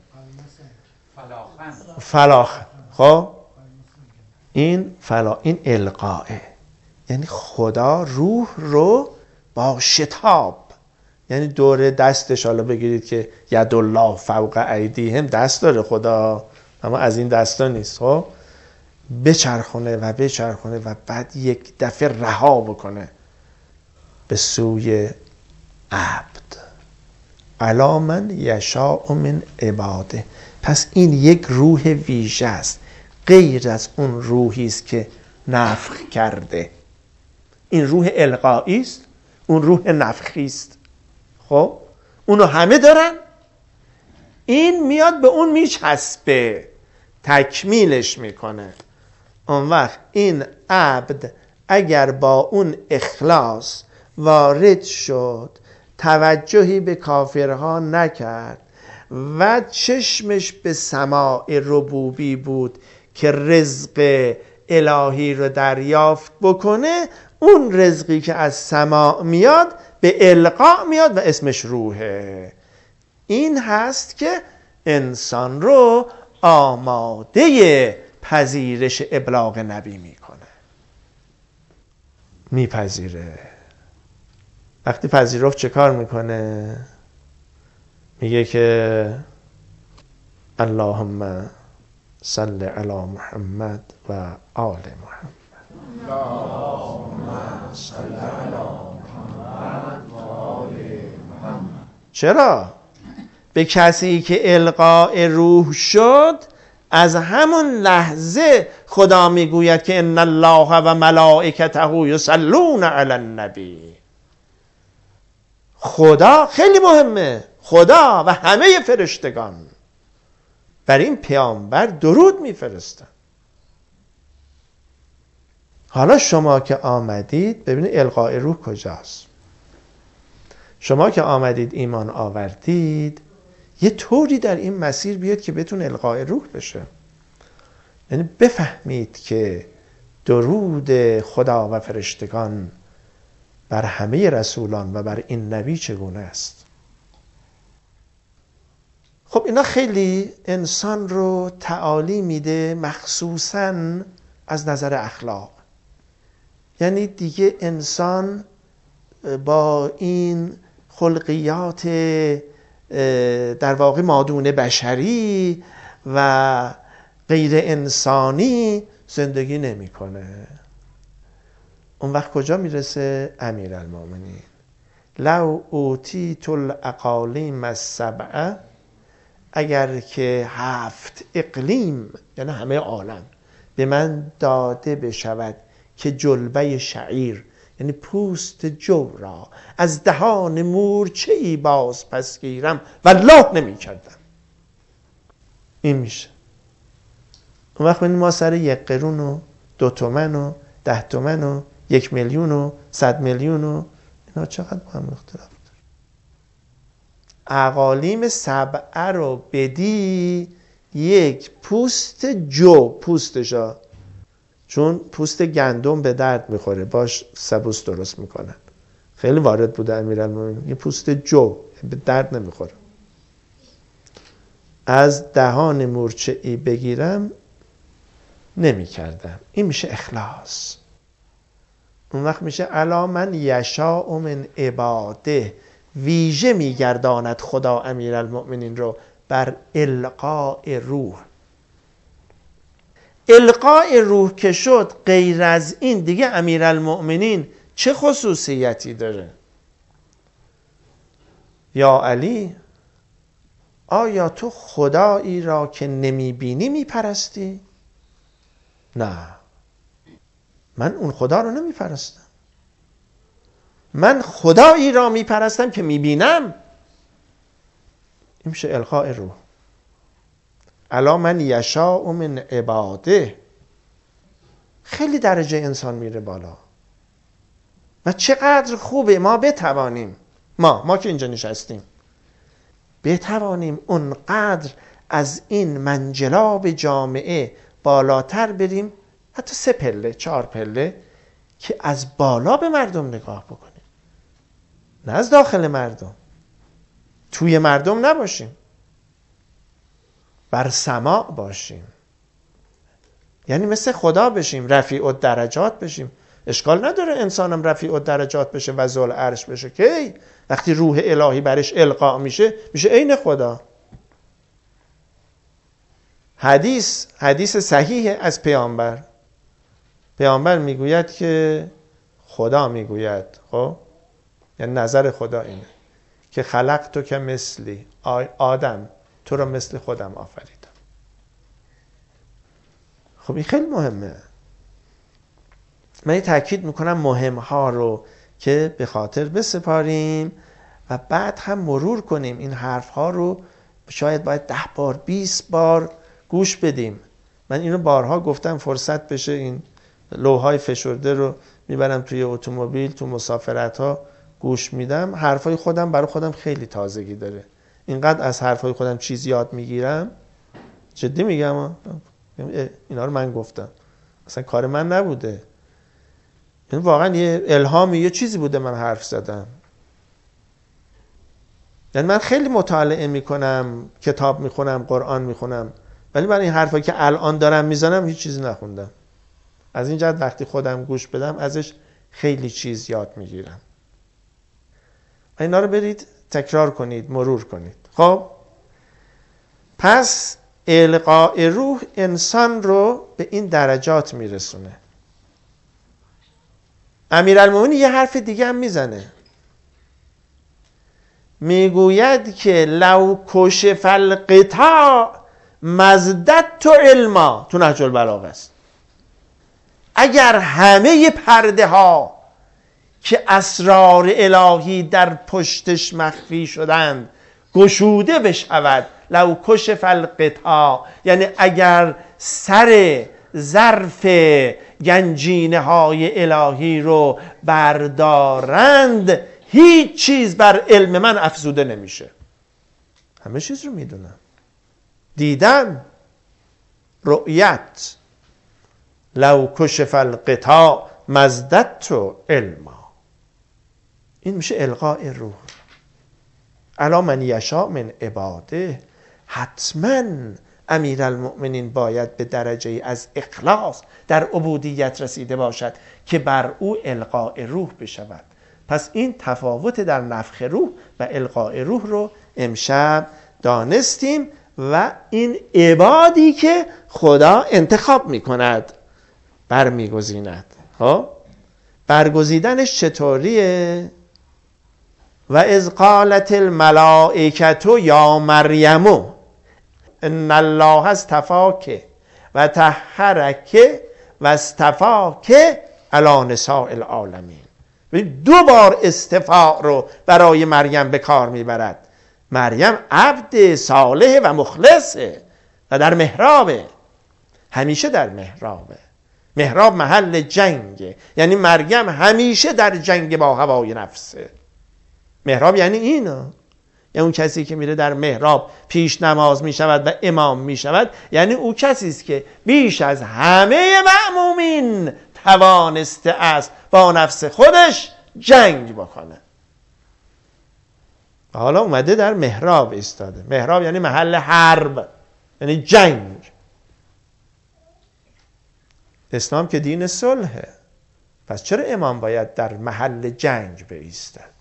فلاخن. خب این القاه، یعنی خدا روح رو با شتاب، یعنی دور دستش، حالا بگیرید که ید الله فوق ایدیهم، دست داره خدا اما از این دستا نیست، خب بچرخونه و بعد یک دفعه رها بکنه به سوی عبد. علی من یشاء من عباده. پس این یک روح ویژه است، غیر از اون روحی است که نفخ کرده. این روح القایی است، اون روح نفخی است. خب اونو همه دارن، این میاد به اون میچسبه، تکمیلش میکنه. اون وقت این عبد اگر با اون اخلاص وارد شد، توجهی به کافرها نکرد و چشمش به سماع ربوبی بود که رزق الهی رو دریافت بکنه، اون رزقی که از سماع میاد به القا میاد و اسمش روحه. این هست که انسان رو آماده پذیرش ابلاغ نبی میکنه، میپذیره. وقتی پذیرفت چه کار میکنه؟ میگه که اللهم صل علی محمد و آل محمد. اللهم صل علی محمد و آل محمد. چرا؟ به کسی که القاء روح شد، از همون لحظه خدا میگوید که ان الله و ملائکته یصلون علی النبی. خدا خیلی مهمه، خدا و همه فرشتگان بر این پیامبر درود میفرستن. حالا شما که آمدید، ببینید القاء روح کجاست. شما که آمدید ایمان آوردید، یه طوری در این مسیر بیاد که بتون القاء روح بشه، یعنی بفهمید که درود خدا و فرشتگان بر همه رسولان و بر این نبی چگونه است. خب اینا خیلی انسان رو تعالی میده، مخصوصاً از نظر اخلاق. یعنی دیگه انسان با این خلقیات در واقع مادون بشری و غیر انسانی زندگی نمیکنه. اون وقت کجا میرسه؟ امیرالمومنین لو اوتیت الاقالیم السبعه، اگر که 7 اقلیم یعنی همه عالم به من داده بشود که جلبه شعیر یعنی پوست جو را از دهان مورچه ای باز پس گیرم، والله نمی کردم. این میشه. اون وقت ما سر 1 قرون و 2 تومن و 10 تومن و 1 میلیون و 100 میلیون و اینا چقدر با هم اختلاف داره. اقالیم 7 رو بدی، یک پوست جو، پوستشا، چون پوست گندم به درد میخوره، باش سبوس درست میکنن. خیلی وارد بوده امیرالمومنین، یه پوست جو به درد نمیخوره. از دهان مورچه ای بگیرم نمیکردم. این میشه اخلاص. اون وقت میشه الا من یشاء من عباده. ویژه میگرداند خدا امیرالمومنین رو بر القاء روح. القاء روح که شد، غیر از این دیگه امیرالمومنین چه خصوصیتی داره؟ یا علی، آیا تو خدایی را که نمیبینی میپرستی؟ نه، من اون خدا رو نمیپرستم. من خدایی را میپرستم که میبینم. این میشه القاء روح. الا من یشاء من عباده. خیلی درجه انسان میره بالا و چقدر خوبه ما بتوانیم، ما که اینجا نشستیم بتوانیم اونقدر از این منجلاب جامعه بالاتر بریم، حتی 3 پله 4 پله، که از بالا به مردم نگاه بکنیم، نه از داخل مردم، توی مردم نباشیم، بر سماع باشیم، یعنی مثل خدا بشیم، رفیع الدرجات بشیم. اشکال نداره انسانم رفیع الدرجات بشه و ذوالعرش عرش بشه، که وقتی روح الهی برش القا میشه عین خدا. حدیث صحیح از پیامبر میگوید که خدا میگوید، خب یعنی نظر خدا اینه که خلقتو که مثلی، آدم تو رو مثل خودم آفریدم. خب این خیلی مهمه. من تاکید میکنم مهمها رو که به خاطر بسپاریم و بعد هم مرور کنیم این حرفها رو. شاید باید 10 بار 20 بار گوش بدیم. من اینو بارها گفتم، فرصت بشه این لوحای فشرده رو میبرم توی اتومبیل، تو مسافرت ها گوش میدم. حرفای خودم برای خودم خیلی تازگی داره. اینقدر از حرفای خودم چیز یاد میگیرم، جدی میگم، اینا رو من گفتم، اصلا کار من نبوده، این واقعا یه الهامی، یه چیزی بوده من حرف زدم. یعنی من خیلی مطالعه میکنم، کتاب میخونم، قرآن میخونم، ولی برای این حرفایی که الان دارم میزنم هیچ چیزی نخوندم. از این جهت وقتی خودم گوش بدم ازش خیلی چیز یاد میگیرم. اینا رو برید تکرار کنید، مرور کنید. خب پس القاء روح انسان رو به این درجات میرسونه. امیرالمومنین یه حرف دیگه هم میزنه، میگوید که لو کشف الغطاء مزددت علما، تو نهج البلاغه است، اگر همه پرده ها که اسرار الهی در پشتش مخفی شدند گشوده بشود، لو کشف الغطاء، یعنی اگر سر ظرف گنجینه های الهی رو بردارند، هیچ چیز بر علم من افزوده نمیشه. همه چیز رو میدونم، دیدن، رؤیت. لو کشف الغطاء مزددت علما. این میشه القاء روح. الا من یشاء من عباده. حتما امیرالمؤمنین باید به درجه از اخلاص در عبودیت رسیده باشد که بر او القاء روح بشود. پس این تفاوت در نفخ روح و القاء روح رو امشب دانستیم و این عبادی که خدا انتخاب میکند، برمیگزیند. برگزیدنش چطوریه؟ و اذ قالت الملائکه یا مریم ان الله اصطفاک و طهرک و اصطفاک علی نساء العالمین. 2 بار استفاء رو برای مریم به کار میبرد. مریم عبد صالح و مخلصه و در محرابه، همیشه در محرابه. محراب محل جنگه، یعنی مریم همیشه در جنگ با هوای نفسه. محراب یعنی اینا، یعنی اون کسی که میره در محراب پیش نماز میشود و امام میشود، یعنی اون کسی است که بیش از همه مأمومین توانسته است با نفس خودش جنگ بکنه. حالا اومده در محراب ایستاده. محراب یعنی محل حرب، یعنی جنگ. اسلام که دین صلحه، پس چرا امام باید در محل جنگ بایستد؟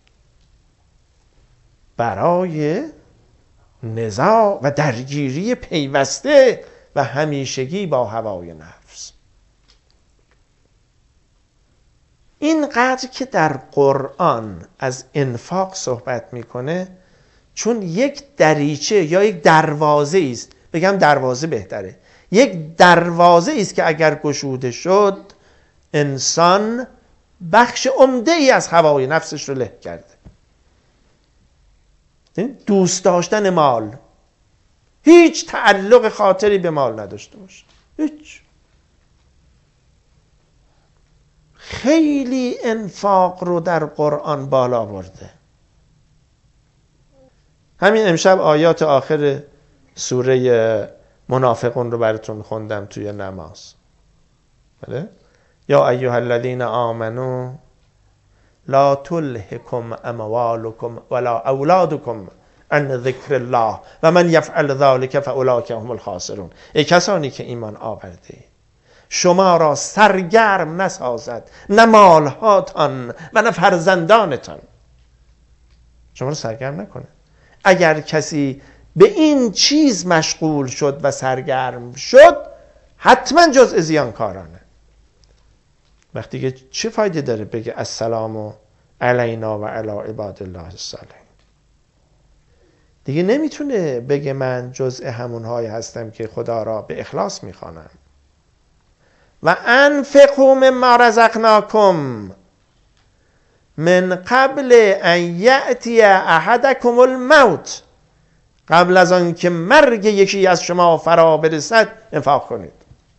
برای نزاع و درگیری پیوسته و همیشگی با هوای نفس. اینقدر که در قرآن از انفاق صحبت میکنه، چون یک دریچه یا یک دروازه است، بگم دروازه بهتره، یک دروازه است که اگر گشوده شد انسان بخش عمده ای از هوای نفسش رو له کرده. دوست داشتن مال، هیچ تعلق خاطری به مال نداشته باشه، هیچ. خیلی انفاق رو در قرآن بالا برده. همین امشب آیات آخر سوره منافقون رو براتون خوندم توی نماز. بله؟ یا ایها الذین آمنو لا تلهکم اموالکم ولا اولادکم عن ذکر الله و من یفعل ذلک فاولئک هم الخاسرون. ای کسانی که ایمان آورده، شما را سرگرم نسازد نه مالهاتان و نه فرزندانتان. شما را سرگرم نکنه. اگر کسی به این چیز مشغول شد و سرگرم شد، حتما جزء زیانکارانه. وقتی که چه فایده داره بگه السلام علینا و علی عباد الله الصالحین؟ دیگه نمیتونه بگه من جزء همونهایی هستم که خدا را به اخلاص میخوانم. و انفقوا مما رزقناکم من قبل ان یأتی احدکم الموت، قبل از آن که مرگ یکی از شما فرا برسد انفاق کنید.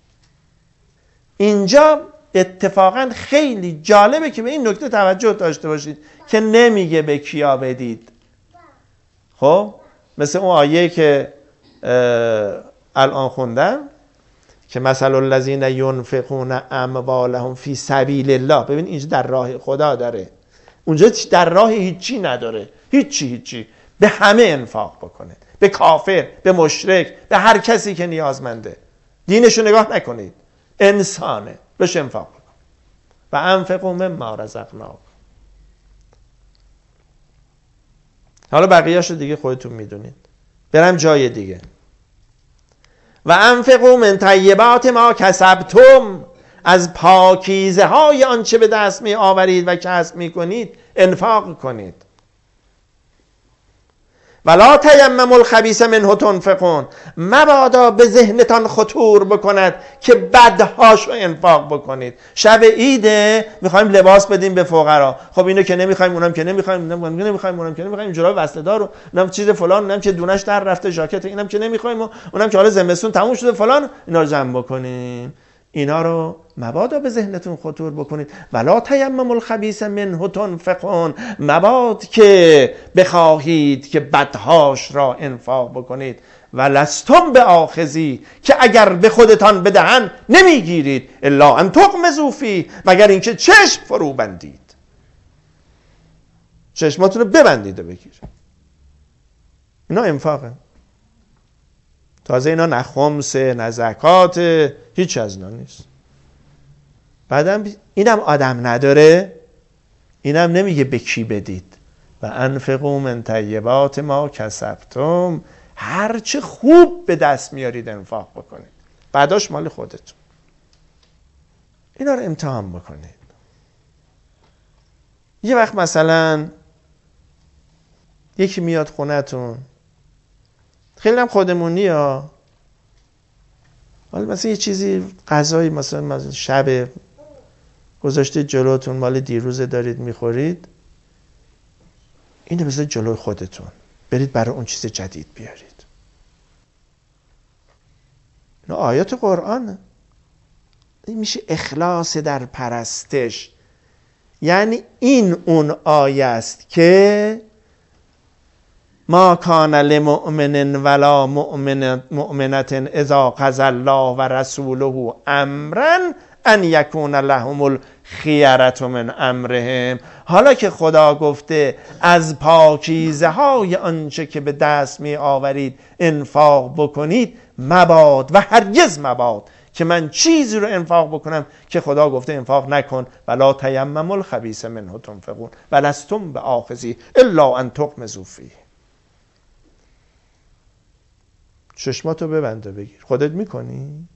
اینجا اتفاقا خیلی جالبه که به این نکته توجه داشته باشید که نمیگه به کیا بدید. خب مثل اون آیه که الان خوندم که مثل الذین ینفقون اموالهم فی سبیل الله، ببین اینجا در راه خدا داره، اونجا در راه هیچی نداره، هیچی به همه انفاق بکنه، به کافر، به مشرک، به هر کسی که نیازمنده. دینشو نگاه نکنید، انسانه، بهش انفاق بکن. و انفقوا مما رزقناکم. حالا بقیه‌اشو دیگه خودتون میدونید. برم جای دیگه. و انفقوا من طیبات ما کسبتم، از پاکیزه های آنچه به دست می آورید و کسب می کنید انفاق کنید. ولا تیمموا الخبیث منه تنفقون، مبادا به ذهنتان خطور بکند که بدهاشو انفاق بکنید. شب عیده میخوایم لباس بدیم به فقرا، خب اینو که نمیخوایم، اونم که نمیخوایم، اونم که نمیخوایم، جوراب وصله دار، اونم چیز فلان، اونم که دونش در رفته، ژاکت اینم که نمیخوایم، اونم که حالا زمستون تموم شده فلان، اینا رو جمع بکنیم. اینا رو مبادا به ذهنتون خطور بکنید. ولا تیمموا الخبیث منه تنفقون، مباد که بخواهید که بدهاش را انفاق بکنید. و لستم بآخذی، که اگر به خودتان بدهن نمیگیرید، الا ان تغمضوا فیه، مگر اینکه چشم فرو بندید، چشماتون رو ببندید و بگیرید. اینا انفاقه. تازه اینا نه خمسه نه زکاته، هیچ از اینا نیست. بعدم اینم آدم نداره، اینم نمیگه به کی بدید. و انفقوا من طیبات ما کسبتم، هرچه خوب به دست میارید انفاق بکنید، بعداش مال خودتون. اینا رو امتحان بکنید. یه وقت مثلا یکی میاد خونتون، خیلی هم خودمونی ها، حالا مثلا یه چیزی غذایی مثلا شب گذاشته جلوتون، مال دیروزه دارید میخورید، اینو بذارید جلوی خودتون، برید برای اون چیز جدید بیارید. اینا آیات قرآنه. این میشه اخلاص در پرستش. یعنی این اون آیه است که ما کان لمؤمن ولا مؤمنة اذا قضى الله و رسوله امرا ان یکون لهم الخیرة من امرهم. حالا که خدا گفته از پاکیزه های آنچه که به دست می آورید انفاق بکنید، مباد و هرگز مباد که من چیزی رو انفاق بکنم که خدا گفته انفاق نکن. ولا تیمموا الخبیث منه تنفقون ولستم بآخذی الا ان تغمضوا فیه. چشماتو ببند و بگیر. خودت میکنی؟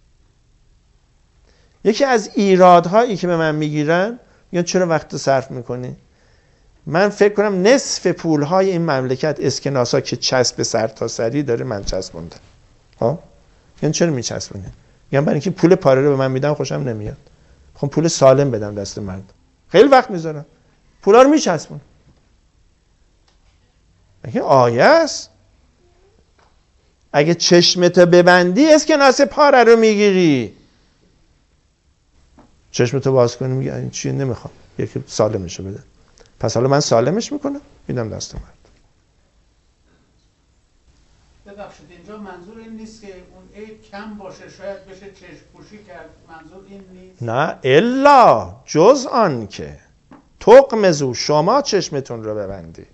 یکی از ایرادهایی که به من میگیرن، میگن چرا وقت صرف میکنی؟ من فکر کنم نصف پولهای این مملکت اسکناسا که چسب سر تا سری داره من چسبوندم. ها؟ یعنی چرا میچسبونه؟ میگم برای اینکه پول پاره رو به من میدن خوشم نمیاد. خب پول سالم بدم دست مرد. خیلی وقت میذارم. پولا رو میچسبون. مگه آیه است؟ اگه چشمتو ببندی اسکناس پاره رو میگیری. چشمتو باز کنی میگی این چیه نمیخوام، یکی سالمشو بده. پس حالا من سالمش میکنم میدم دست مرد. ببخشید اینجا منظور این نیست که اون عیب کم باشه، شاید بشه چشم پوشی کرد، منظور این نیست. نه الا جز آن که تقمزو شما چشمتون رو ببندید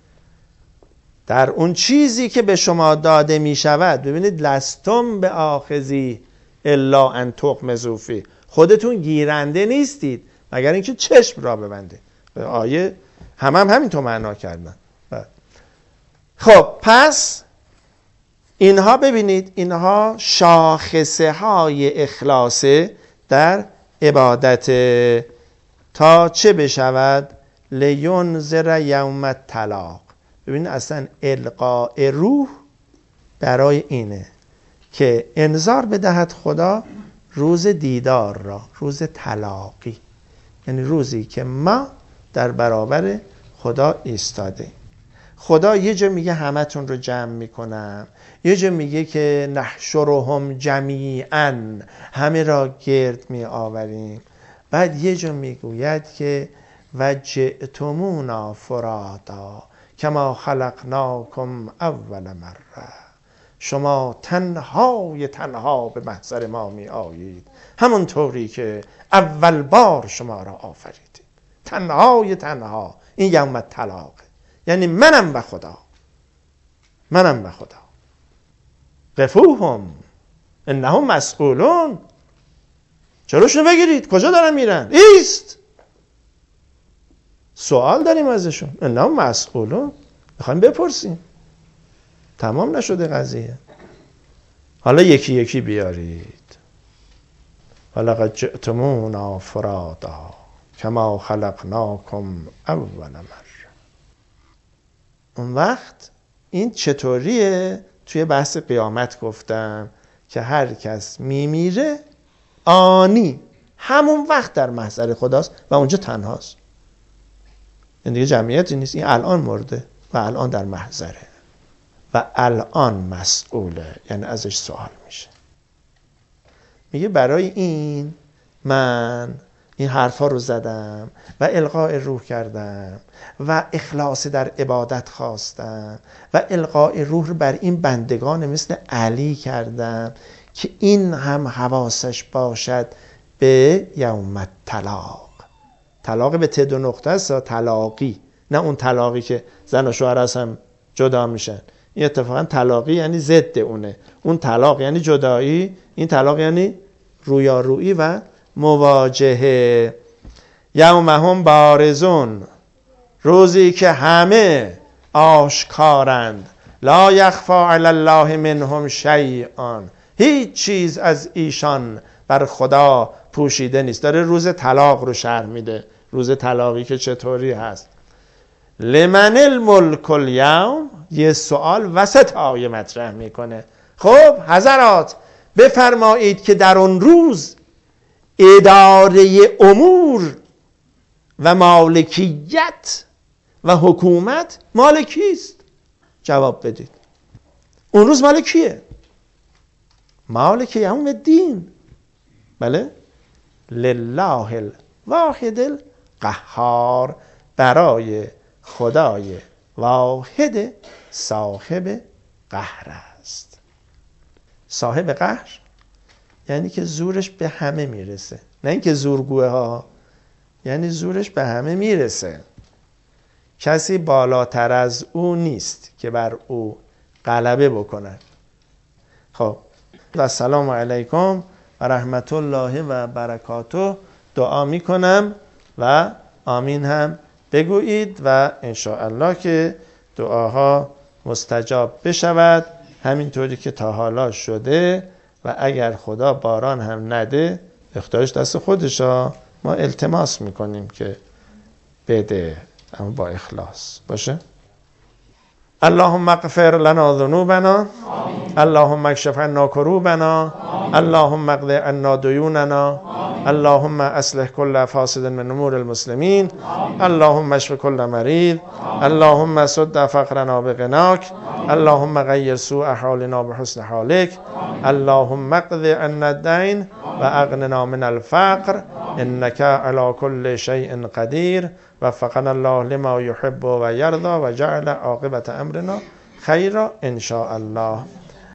در اون چیزی که به شما داده می شود. ببینید لستم به آخذی الا ان تقمزو فی، خودتون گیرنده نیستید مگر اینکه چشم را ببندید. آیه همینطور معنا کردن. خب پس اینها ببینید اینها شاخصه های اخلاصه در عبادت تا چه بشود؟ لینذر یوم الطلاق. ببینید اصلا القاء روح برای اینه که انذار بدهد خدا روز دیدار را، روز تلاقی، یعنی روزی که ما در برابر خدا ایستاده. خدا یه جا میگه همتون رو جمع میکنم، یه جا میگه که نحشرهم جمیعا، همه را گرد می آوریم. بعد یه جا میگوید که و جئتمونا فرادا کما خلقناکم اول مره، شما تنها به محضر ما می آیید همون طوری که اول بار شما را آفریدیم. تنها این یوم الطلاق، یعنی منم به خدا قفوهم انهم مسئولون، جلوشونو بگیرید، کجا دارن میرن؟ ایست، سوال داریم ازشون، انهم مسئولون، میخوایم بپرسیم. تمام نشده قضیه، حالا یکی یکی بیارید. ولقد جئتمونا فرادا کما خلقناکم اول مره. اون وقت این چطوریه؟ توی بحث قیامت گفتم که هر کس میمیره آنی همون وقت در محضر خداست و اونجا تنهاست. این دیگه جمعیتی نیست، این الان مرده و الان در محضره و الان مسئوله، یعنی ازش سوال میشه. میگه برای این من این حرفا رو زدم و القاء روح کردم و اخلاص در عبادت خواستم و القاء روح رو بر این بندگان مثل علی کردم که این هم حواسش باشد به یوم الطلاق. طلاق به ت دو نقطه است، طلاقی، نه اون طلاقی که زن و شوهر از هم جدا میشن. این اتفاقا طلاقی یعنی ضد اونه. اون طلاق یعنی جدایی، این طلاق یعنی رویارویی و مواجهه. یوم هم بارزون، روزی که همه آشکارند. لا یخفا علی الله منهم شیئا، هیچ چیز از ایشان بر خدا پوشیده نیست. داره روز طلاق رو شرح میده، روز طلاقی که چطوری هست. لمن الملک الیوم، یه سوال وسط آیه مطرح میکنه. خب حضرات بفرمایید که در اون روز اداره امور و مالکیت و حکومت مال کیست؟ جواب بدید. اون روز مال کیه؟ مالک یوم الدین. بله، لله الواحد القهار، برای خدای واحد صاحب قهر است. صاحب قهر یعنی که زورش به همه میرسه، نه اینکه زورگوه ها، یعنی زورش به همه میرسه. کسی بالاتر از او نیست که بر او غلبه بکنن. خب و السلام علیکم و رحمت الله و برکاته دعا میکنم و آمین هم بگویید و انشاءالله که دعاها مستجاب بشود همینطوری که تا حالا شده. و اگر خدا باران هم نده اختیارش دست خودشه، ما التماس میکنیم که بده، اما با اخلاص باشه. اللهم اغفر لنا ذنوبنا، اللهم اکشف عنا کروبنا، اللهم اقض عنا دیوننا، اللهم اصلح كل فاسد من امور المسلمين. اللهم اشف كل مريض. اللهم سد فقرنا بغناك. اللهم غير سوء حالنا بحسن حالك. اللهم اقض عنا الدين واغننا من الفقر انك على كل شيء قدير. وفقنا الله لما يحب ويرضى وجعل عاقبة امرنا خيرا ان شاء الله.